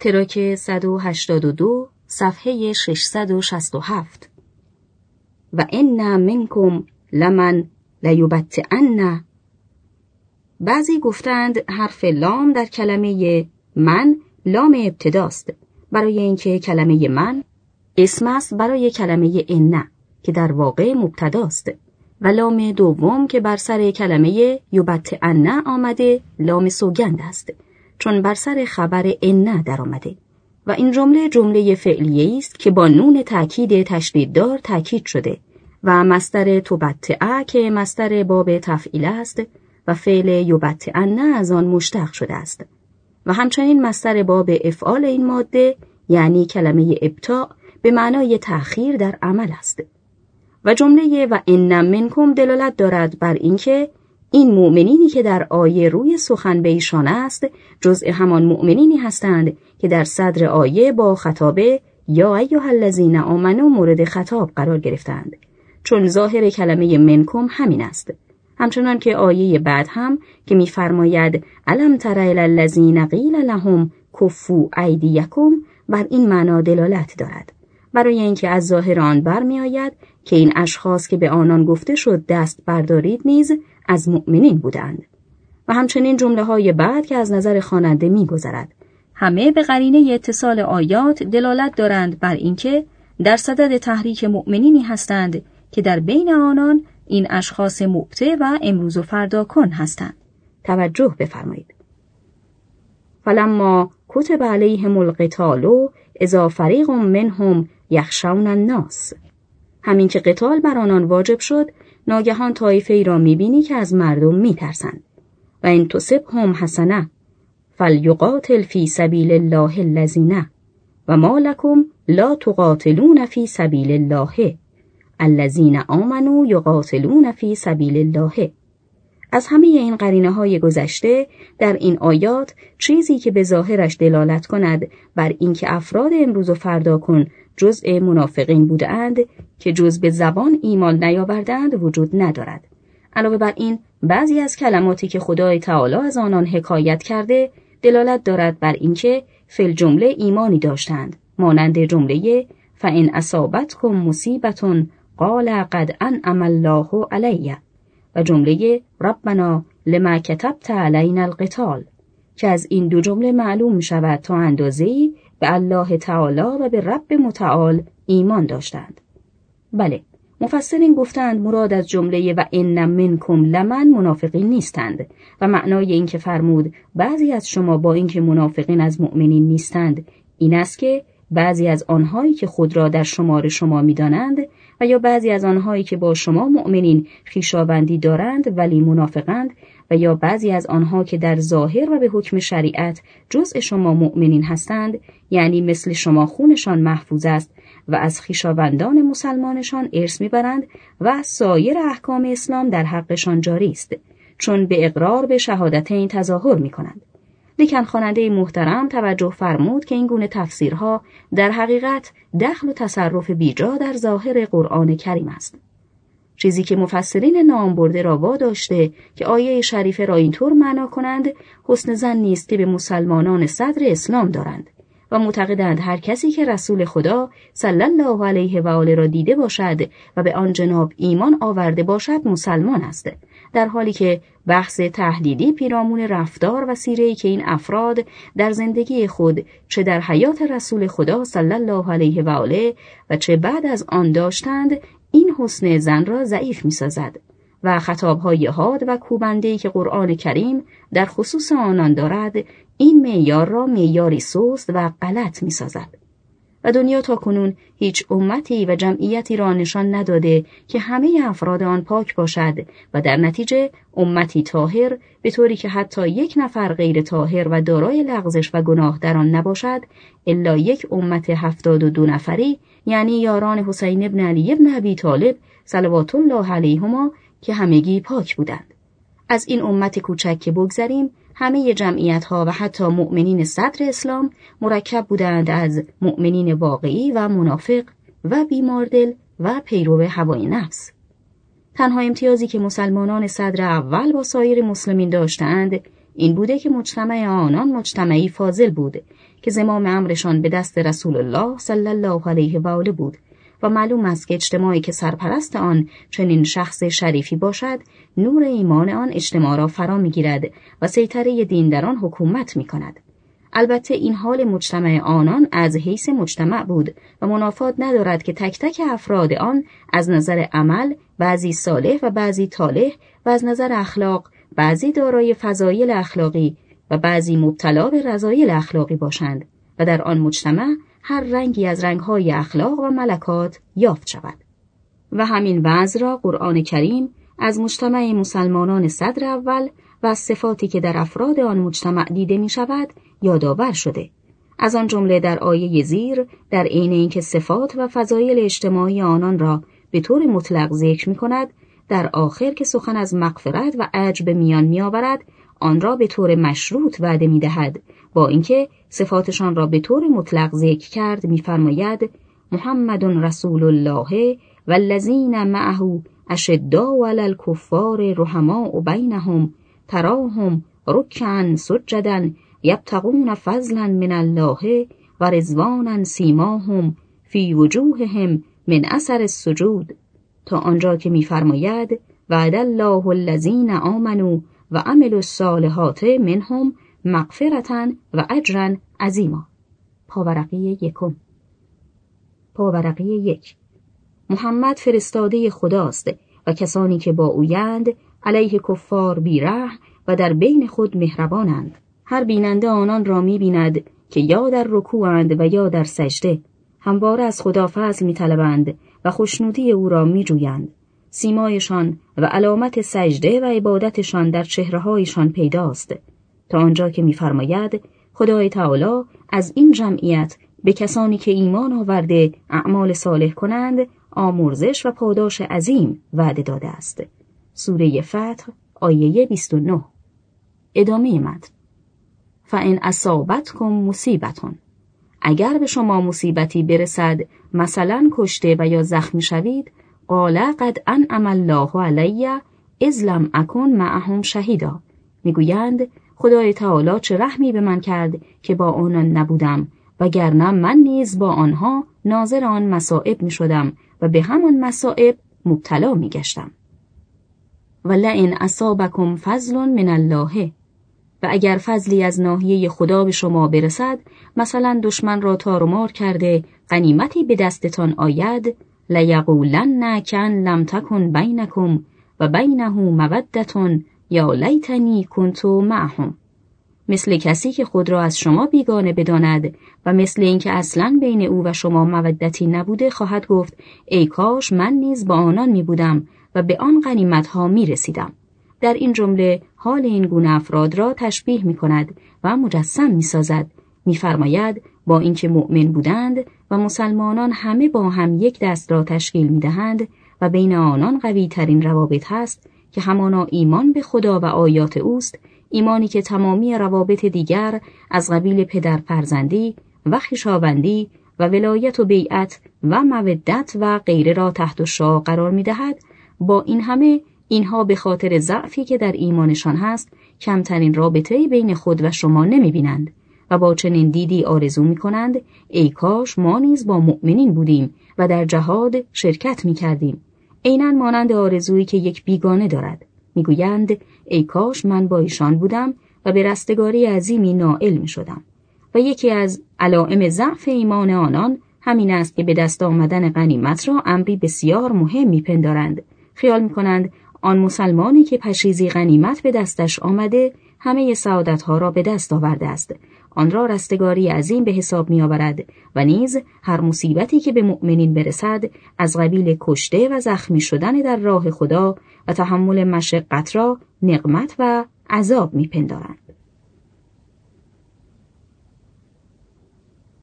تراک 182 صفحه 667. و ان منکم لمن لیبطئن. بعضی گفتند حرف لام در کلمه من لام ابتداست، برای اینکه کلمه من اسم است برای کلمه ان که در واقع مبتداست، و لام دوم که بر سر کلمه یبطئن آمده لام سوگند است، چون بر سر خبر ان در آمده، و این جمله فعلیه است که با نون تأکید تشدیددار تأکید شده، و مصدر تبطئ که مصدر باب تفعیل است و فعل یبطئن از آن مشتق شده است، و همچنین مصدر باب افعال این ماده یعنی کلمه ابطاء به معنای تأخیر در عمل است. و جمله و ان منکم دلالت دارد بر اینکه این مؤمنینی که در آیه روی سخن به ایشان است جزء همان مؤمنینی هستند که در صدر آیه با خطاب یا ایها الذین آمنوا مورد خطاب قرار گرفتند، چون ظاهر کلمه منکم همین است. همچنان که آیه بعد هم که می‌فرماید الم تر الی الذین قیل لهم کفوا ایدیکم بر این معنا دلالت دارد، برای اینکه از ظاهر آن برمی‌آید که این اشخاص که به آنان گفته شد دست بردارید نیز از مؤمنین بودند. و همچنین جمله‌های بعد که از نظر خواننده می‌گذرد همه به قرینه اتصال آیات دلالت دارند بر اینکه در صدد تحریک مؤمنینی هستند که در بین آنان این اشخاص مبطع و امروز و فردا کن هستند. توجه بفرمایید. فلما کتب علیهم القتال اذا فریق منهم یخشون الناس. همین که قتال بر آنان واجب شد ناگهان طایفه‌ای را می‌بینی که از مردم می‌ترسند. و ان تصبهم حسنه فلیقاتل فی سبیل الله الذین و ما لکم لا تقاتلون فی سبیل الله الذین آمنوا یقاتلون فی سبیل الله. از همه این قرینه‌های گذشته در این آیات چیزی که به ظاهرش دلالت کند بر اینکه افراد امروز و فردا کن جزء منافقین بودند که جز به زبان ایمان نیاوردند وجود ندارد. علاوه بر این بعضی از کلماتی که خدای تعالی از آنان حکایت کرده دلالت دارد بر اینکه فی الجمله ایمانی داشتند، مانند جمله فإن اصابتکم مصیبة قال قد انعم الله علی و جمله ربنا لما کتبت علینا القتال، که از این دو جمله معلوم شود تا اندازه‌ای به الله تعالی و به رب متعال ایمان داشتند. بله، مفسرین گفتند مراد از جمله و ان منکم لمن منافقین نیستند و معنای این که فرمود بعضی از شما با اینکه منافقین از مؤمنین نیستند این است که بعضی از آنهایی که خود را در شمار شما می‌دانند و یا بعضی از آنهایی که با شما مؤمنین خویشاوندی دارند ولی منافقند و یا بعضی از آنها که در ظاهر و به حکم شریعت جزء شما مؤمنین هستند، یعنی مثل شما خونشان محفوظ است و از خویشاوندان مسلمانشان ارث میبرند و سایر احکام اسلام در حقشان جاری است، چون به اقرار به شهادتین تظاهر میکنند. لیکن خواننده محترم توجه فرمود که این گونه تفسیرها در حقیقت دخل و تصرف بیجا در ظاهر قرآن کریم است. چیزی که مفسرین نامبرده را واداشته که آیه شریفه را اینطور معنا کنند حسن ظنی است که به مسلمانان صدر اسلام دارند و معتقدند هر کسی که رسول خدا صلی الله علیه و آله را دیده باشد و به آن جناب ایمان آورده باشد مسلمان است، در حالی که بحث تحلیلی پیرامون رفتار و سیره‌ای که این افراد در زندگی خود چه در حیات رسول خدا صلی الله علیه و آله و چه بعد از آن داشتند این حسن ظن را ضعیف می‌سازد و خطاب‌های حاد و کوبنده‌ای که قرآن کریم در خصوص آنان دارد این معیار را معیاری سست و غلط می‌سازد. و دنیا تا کنون هیچ امتی و جمعیتی را نشان نداده که همه افراد آن پاک باشد و در نتیجه امتی طاهر به طوری که حتی یک نفر غیر طاهر و دارای لغزش و گناه در آن نباشد الا یک امت 72 نفری، یعنی یاران حسین ابن علی ابن ابی طالب صلوات الله علیهما که همگی پاک بودند. از این امت کوچک که بگذریم همه جمعیت‌ها و حتی مؤمنین صدر اسلام مرکب بودند از مؤمنین واقعی و منافق و بیماردل و پیرو هوای نفس. تنها امتیازی که مسلمانان صدر اول با سایر مسلمین داشتند این بوده که مجتمع آنان مجتمعی فاضل بود که زمام امرشان به دست رسول الله صلی الله علیه و آله بود و معلوم است که اجتماعی که سرپرست آن چنین شخص شریفی باشد، نور ایمان آن اجتماع را فرا می‌گیرد و سیطره دین در آن حکومت می‌کند. البته این حال مجتمع آنان از حیث مجتمع بود و منافات ندارد که تک تک افراد آن از نظر عمل بعضی صالح و بعضی طالح و از نظر اخلاق بعضی دارای فضایل اخلاقی و بعضی مبتلا به رذایل اخلاقی باشند و در آن مجتمع هر رنگی از رنگ‌های اخلاق و ملکات یافت شود. و همین وضع را قرآن کریم از مجتمع مسلمانان صدر اول و از صفاتی که در افراد آن مجتمع دیده می شود یادآور شده. از آن جمله در آیه زیر در عین اینکه صفات و فضایل اجتماعی آنان را به طور مطلق ذکر می کند، در آخر که سخن از مغفرت و اجر به میان می آورد، آن را به طور مشروط وعده می دهد. با اینکه صفاتشان را به طور مطلق ذکر کرد می‌فرماید محمد رسول الله والذین معه اشداء علی الکفار رحماء بینهم تراهم رکعا سجدا یبتغون فضلا من الله و رضوانا سیماهم فی وجوههم من اثر السجود، تا آنجا که می‌فرماید وعد الله الذین آمنوا و عملوا الصالحات منهم مغفرة و اجرا عظیما. پاورقی یکم. پاورقی 1. محمد فرستاده خداست و کسانی که با اویند علیه کفار بیرحم و در بین خود مهربانند. هر بیننده آنان را می‌بیند که یا در رکوعند و یا در سجده، همواره از خدا فضل می‌طلبند و خوشنودی او را می‌جویند. سیمایشان و علامت سجده و عبادتشان در چهره‌هایشان پیداست، تا آنجا که می‌فرماید خدای تعالی از این جمعیت به کسانی که ایمان آورده اعمال صالح کنند آمرزش و پاداش عظیم وعده داده است. سوره فتح آیه 29. ادامه متن. فإن اصابتکم مصیبتون، اگر به شما مصیبتی برسد، مثلا کشته و یا زخمی شوید، قال قد انعم الله علی اذ لم اکن معهم شهیدا، میگویند خدای تعالی چه رحمی به من کرد که با آنان نبودم، وگرنه من نیز با آنها ناظر آن مصائب می شدم و به همان مصائب مبتلا می گشتم. ولئن اصابکم فضل من الله، و اگر فضلی از ناحیه خدا به شما برسد، مثلا دشمن را تار و مار کرده غنیمتی به دستتان آید، لیقولن کأن لم تکن بینکم و بینه مودة یا لیتنی کنت معهم، مثل کسی که خود را از شما بیگانه بداند و مثل اینکه اصلاً بین او و شما مودتی نبوده خواهد گفت ای کاش من نیز با آنان می بودم و به آن غنیمت‌ها می رسیدم. در این جمله حال این گونه افراد را تشبیه می کند و مجسم می سازد. می فرماید با اینکه مؤمن بودند و مسلمانان همه با هم یک دست را تشکیل می دهند و بین آنان قوی ترین روابط هست که همانا ایمان به خدا و آیات اوست، ایمانی که تمامی روابط دیگر از قبیل پدر فرزندی و خویشاوندی و ولایت و بیعت و مودت و غیره را تحت الشعاع قرار می دهد. با این همه اینها به خاطر ضعفی که در ایمانشان هست کمترین رابطه‌ای بین خود و شما نمی بینند و با چنین دیدی آرزو می کنند ای کاش ما نیز با مؤمنین بودیم و در جهاد شرکت می کردیم، عیناً مانند آرزویی که یک بیگانه دارد. میگویند ای کاش من با ایشان بودم و به رستگاری عظیمی نائل می شدم. و یکی از علائم ضعف ایمان آنان همین است که به دست آمدن غنیمت را امری بسیار مهم می پندارند. خیال می کنند آن مسلمانی که پشیزی غنیمت به دستش آمده همه سعادتها را به دست آورده است، آن را رستگاری عظیم به حساب می آورد و نیز هر مصیبتی که به مؤمنین برسد از قبیل کشته و زخمی شدن در راه خدا و تحمل مشقت را نقمت و عذاب می پندارند.